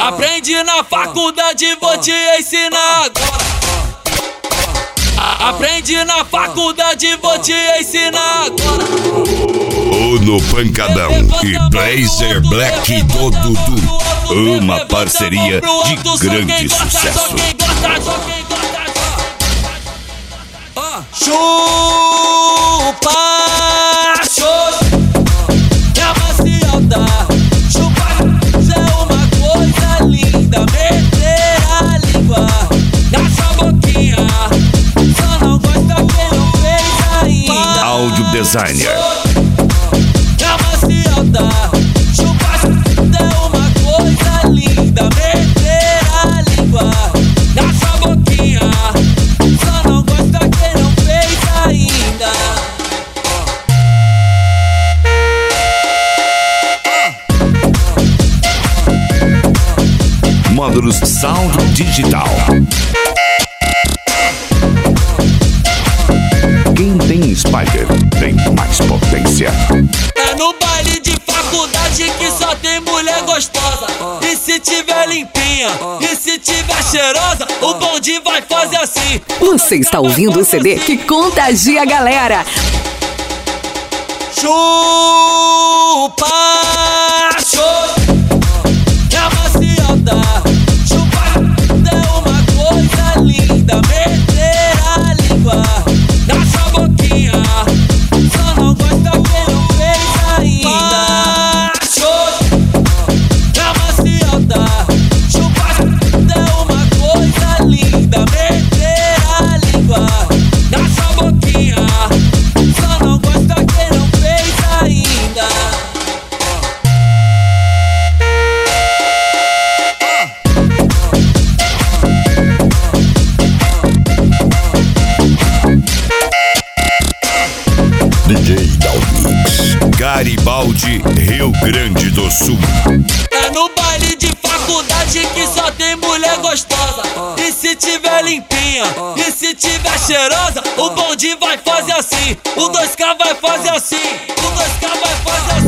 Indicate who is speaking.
Speaker 1: Aprende na faculdade, vou te ensinar agora. Aprende na faculdade, vou te ensinar agora.
Speaker 2: No Pancadão e Blazer Black do Dudu. Uma parceria de grande sucesso.
Speaker 1: Chupa, é maciota. Chupa é uma coisa linda. Meter a língua na sua boquinha. Só não gosta quem não fez ainda.
Speaker 2: Áudio designer.
Speaker 1: É maciota. Chupa é uma coisa linda. Meter a língua na sua boquinha. Só não gosta quem não fez ainda.
Speaker 2: Módulos Sound Digital. Quem tem Spider tem mais potência.
Speaker 1: É no baile de faculdade que só tem mulher gostosa. E se tiver limpinha, e se tiver cheirosa, o bonde vai fazer assim.
Speaker 3: Você está ouvindo o CD que contagia a galera.
Speaker 1: Chupa, é maciota. Chupa é uma coisa linda. Meter a língua na sua boquinha. Só não gosta quem não fez ainda. É maciota. Chupa é uma coisa linda. Meter a língua na sua boquinha. Só não gosta quem não fez ainda.
Speaker 2: DJ Dalmix. Garibaldi, Rio Grande do Sul.
Speaker 1: É no baile de faculdade que só tem mulher gostosa. E se tiver limpinha, e se tiver cheirosa, o bonde vai fazer assim. O 2K vai fazer assim. O 2K vai fazer assim.